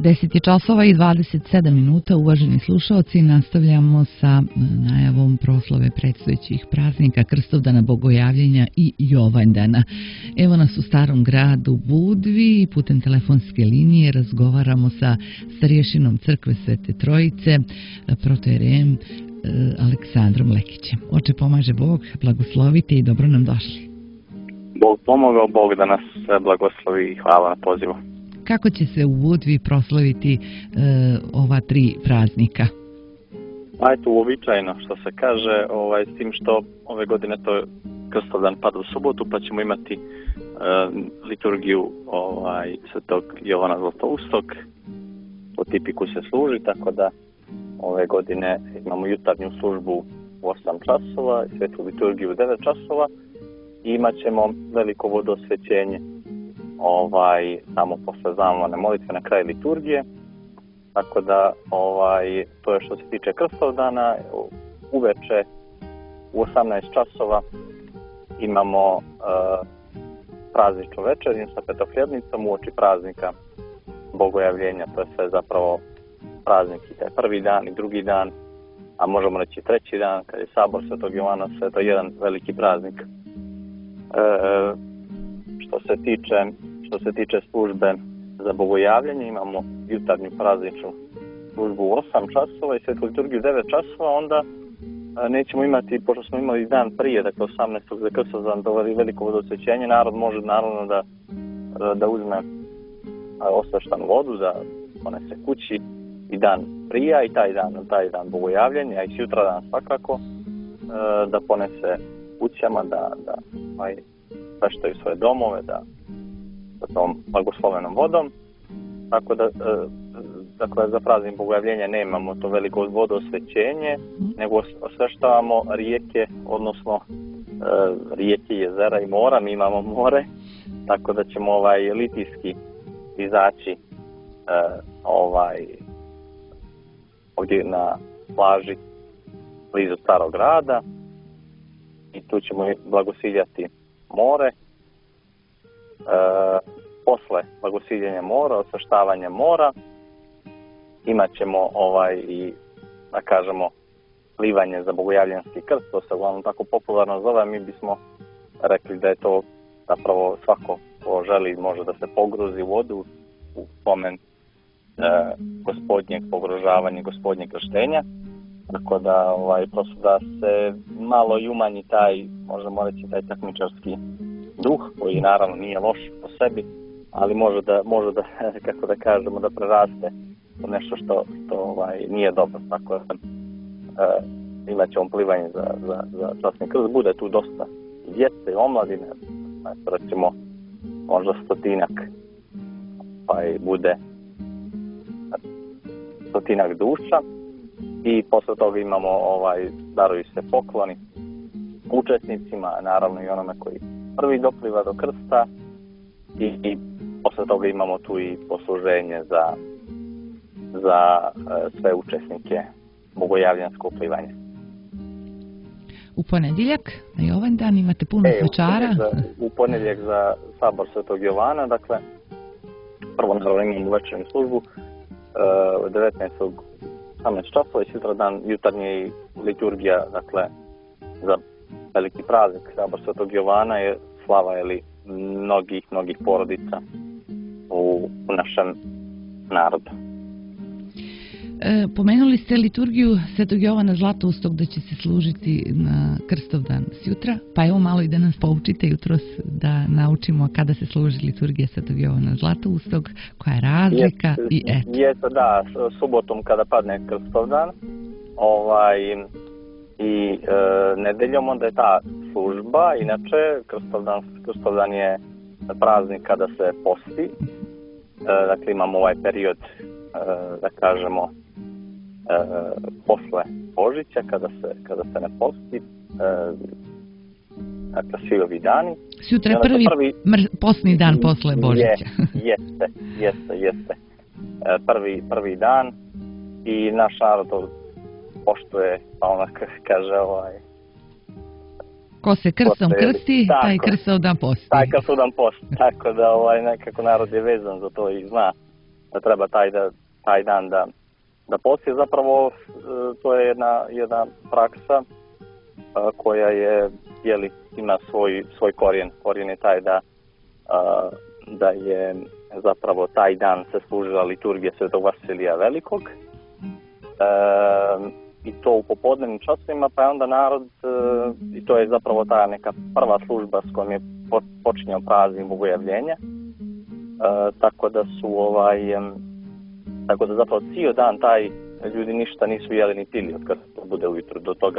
10 je časova i 27 minuta, uvaženi slušalci, nastavljamo sa najavom proslave predstojećih praznika Krstovdana, Bogojavljenja i Jovandana. Evo nas u Starom gradu Budvi i putem telefonske linije razgovaramo sa starješinom crkve Svete Trojice, protojerejem Aleksandrom Lekićem. Oče pomaže Bog, blagoslovite i dobro nam došli. Bog pomogao, Bog da nas blagoslovi i hvala na pozivu. Kako će se u Budvi proslaviti ova tri praznika? Ajde, uobičajeno što se kaže, s tim što ove godine to Krstovdan pada u subotu, pa ćemo imati liturgiju Svetog Jovana Zlatoustog, po tipiku se služi, tako da ove godine imamo jutarnju službu u 8 časova, svetu liturgiju u 9 časova i imat ćemo veliko vodosvećenje samo posle zamolne molitve na kraju liturgije. Tako da to je što se tiče Krstovdana. Uveče u 18 časova imamo prazničnu večernju sa petohljebnicom uoči praznika Bogojavljenja. To je sve zapravo praznik i taj prvi dan i drugi dan, a možemo reći treći dan kad je sabor Svetog Jovana, sve to jedan veliki praznik. Što se tiče službe za Bogojavljenje, imamo jutarnju prazničnu službu u 8 časova i svetu liturgiju u 9 časova, onda nećemo imati, pošto smo imali dan prije, dakle 18. za Krstovdan, doveli veliko vodosvećenje, narod može naravno da uzme osveštanu vodu, da ponese kući i dan prija i taj dan Bogojavljenja, a i sutradan svakako, da ponese kućama, da sveštaju svoje domove, da sa tom blagoslovenom vodom. Tako da za praznik Bogojavljenja nemamo to veliko vodosvećenje, nego osveštavamo rijeke, odnosno rijeke, jezera i mora. Mi imamo more, tako da ćemo litijski izaći ovdje na plaži blizu Starog grada i tu ćemo blagosiljati more. Posle blagosiljenja mora, osveštavanja mora, imat ćemo i, da kažemo, plivanje za Bogojavljanski krst. To se uglavnom tako popularno zove. Mi bismo rekli da je to zapravo svako ko želi može da se pogruzi u vodu u spomen gospodnjeg pogružavanja, gospodnjeg krštenja. Tako da, prosto da se malo i umanji taj, možemo reći, taj takmičarski duh, koji naravno nije loš po sebi, ali može da kako da kažemo, da preraste u nešto što nije dobro. Tako da imat ćemo plivanje za časni krst. Bude tu dosta djece i omladine, recimo možda 100-ak, bude 100-ak duša. I posle toga imamo, daruju se pokloni učesnicima, naravno i onome koji prvi dopliva do krsta i posle toga imamo tu i posluženje za sve učesnike bogojavljanskog plivanja. U ponedjeljak, na Jovandan, imate puno svečara? U ponedjeljak za sabor Svetog Jovana, dakle, prvo naravno imamo večernju službu, 19. 18 časova i sutradan jutarnje liturgija, dakle, za veliki praznik sabor Svetog Jovana je slava mnogih porodica u našem narodu. Pomenuli ste liturgiju Svetog Jovana Zlatoustog da će se služiti na Krstovdan sjutra, pa evo malo i da nas poučite jutros da naučimo kada se služi liturgija Svetog Jovana Zlatoustog, koja je razlika i eto. Jeste, da, subotom kada padne Krstovdan i nedeljom onda je ta služba. Inače, Krstovdan je praznik kada se posti, dakle imamo ovaj period, da kažemo, posle Božića kada se ne posti, dakle svi ovi dani. Sutra je prvi postni dan posle Božića. Jeste. Prvi dan i naš narod poštuje, pa ona kaže ko se krstom krsti, taj Krstovdan posti. Tako da nekako narod je vezan za to i zna da treba taj dan da poslije. Zapravo to je jedna praksa koja je, ima svoj korijen. Korijen je taj da je zapravo taj dan se služila liturgija Svetog Vasilija Velikog, i to u popodnevnim časovima, pa je onda narod, i to je zapravo ta neka prva služba s kojom je počinjao praznik Bogojavljenja, tako da zapravo cijel dan taj ljudi ništa nisu jeli ni pili od kad to bude ujutro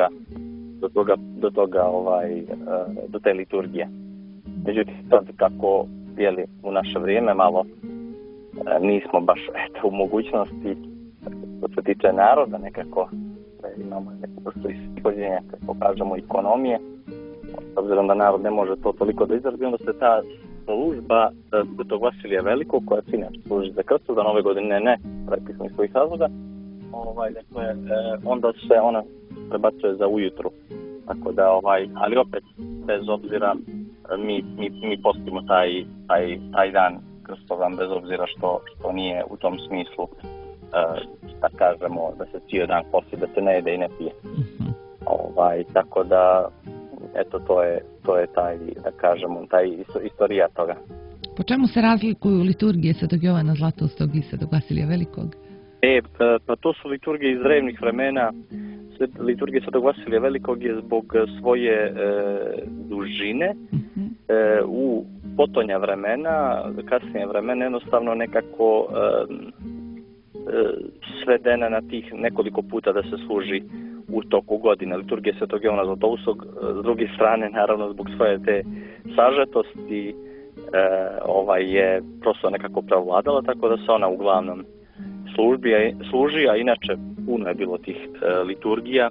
do te liturgije. Međutim, sad kako u naše vrijeme malo nismo baš u mogućnosti, što se tiče naroda, nekako imamo neku vrstu ishođenja, kako kažemo, ekonomije, s obzirom da narod ne može to toliko da izdrži, onda se ta služba Svetog Vasilija Velikog, koja se inače služi za Krstovdan, ove godine ne, prepisno iz svojih razloga, onda se ona prebacuje za ujutru. Tako da, ali opet, bez obzira, mi postimo taj dan Krstovdan, bez obzira što nije u tom smislu, da kažemo, da se cijel dan posti, da se ne jede i ne pije. Tako da, eto, to je taj, da kažemo, taj istorija toga. Po čemu se razlikuju liturgije Svetog Jovana Zlatoustog i Svetog Vasilija Velikog? Pa to su liturgije iz drevnih vremena. Liturgija Svetog Vasilija Velikog je zbog svoje dužine u potonja vremena, kasnije vremena, jednostavno nekako svedena na tih nekoliko puta da se služi u toku godine. Liturgija Svetog Jovana Zlatoustog, s druge strane, naravno, zbog svoje te sažetosti, je prosto nekako prevladala, tako da se ona uglavnom služi, a inače puno je bilo tih liturgija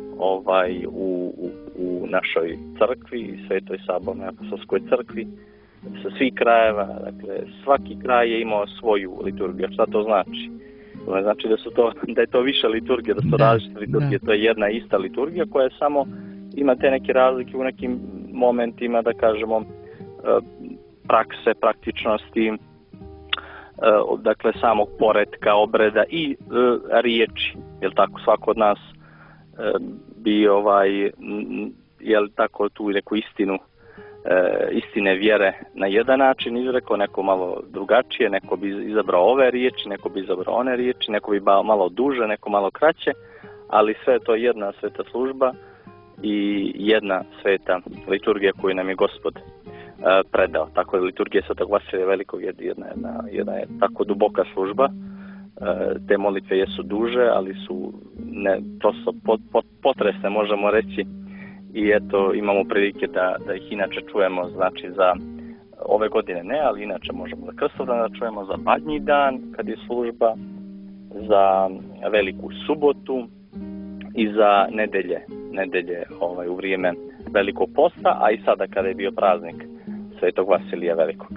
u našoj crkvi, Svetoj Sabornoj Apostolskoj crkvi, sa svih krajeva. Dakle, svaki kraj je imao svoju liturgiju. Šta to znači? To ne znači da je to više liturgija, da su različite liturgije. To je jedna ista liturgija koja samo ima te neke razlike u nekim momentima, da kažemo, prakse, praktičnosti, dakle samog poretka, obreda i riječi. Jel tako, svako od nas bi jel tako tu neku istine vjere na jedan način izrekao, neko malo drugačije, neko bi izabrao ove riječi, neko bi izabrao one riječi, neko bi malo duže, neko malo kraće, ali sve je to jedna sveta služba i jedna sveta liturgija koju nam je Gospod predao. Tako je liturgija Svetog Vasilija Velikog jedna je tako duboka služba. Te molitve jesu duže, ali su prosto potresne, možemo reći, i eto, imamo prilike da ih inače čujemo, znači za ove godine ne, ali inače možemo za Krstovdan da čujemo, za Badnji dan kad je služba, za Veliku subotu i za nedelje u vrijeme Velikog posta, a i sada kada je bio praznik Svetog Vasilija Velikog.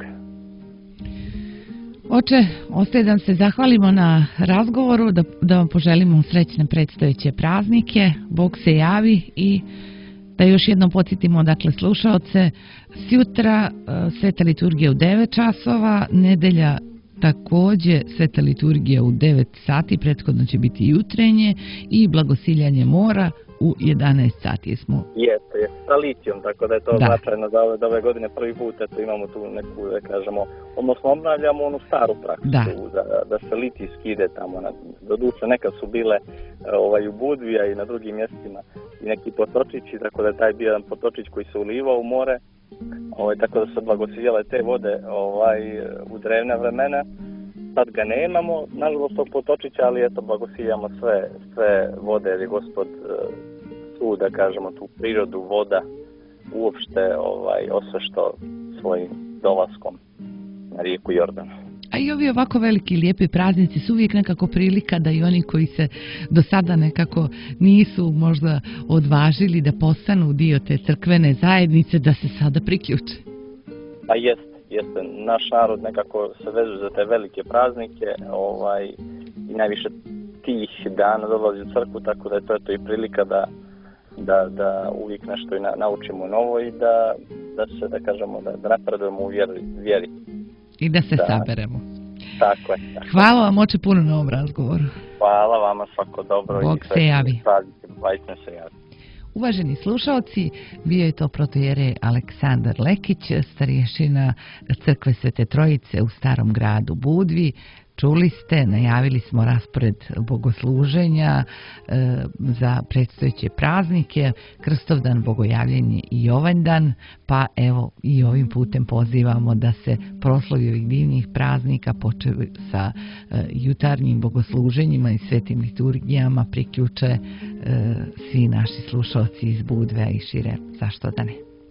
Oče, ostaje da vam se zahvalimo na razgovoru, da vam poželimo srećne predstojeće praznike, Bog se javi i da još jednom podsjetimo, dakle, slušaoce, sjutra sveta liturgija u 9 časova, nedelja također sveta liturgija u 9 sati, prethodno će biti jutrenje i blagosiljanje mora u 11 sati. Jeste, sa litijom, tako da je to značajno da ove godine prvi put imamo tu neku, da kažemo, odnosno obnavljamo onu staru praksu, da se litijski ide tamo. Doduše, nekad su bile u Budvi i na drugim mjestima i neki potočići, tako da je taj bio jedan potočić koji se ulivao u more, tako da su blagosiljale te vode u drevna vremena. Sad ga nemamo, nažalost, tog potočića, ali eto, blagosiljamo sve vode, jer je Gospod tu, da kažemo, tu prirodu, voda, uopšte osvešto svojim dolaskom na rijeku Jordan. A i ovi ovako veliki lijepi praznici su uvijek nekako prilika da i oni koji se do sada nekako nisu možda odvažili da postanu dio te crkvene zajednice, da se sada priključe. Pa jeste. Naš narod nekako se vezuje za te velike praznike i najviše tih dana dolazi u crkvu, tako da je to i prilika da uvijek nešto i naučimo novo i da se, da kažemo, da napredujemo u vjeri. I da se saberemo. Tako je. Hvala vam, oče, puno na ovom razgovoru. Hvala vama, svako dobro. Bog se javi. Vajte se javi. Uvaženi slušalci, bio je to protojere Aleksandar Lekić, starješina crkve Svete Trojice u Starom gradu Budvi. Čuli ste, najavili smo raspored bogosluženja za predstojeće praznike, Krstovdan, Bogojavljenje i Jovanjdan, pa evo i ovim putem pozivamo da se proslavi ovih divnih praznika, počeo sa jutarnjim bogosluženjima i svetim liturgijama, priključe svi naši slušalci iz Budve i šire, zašto da ne.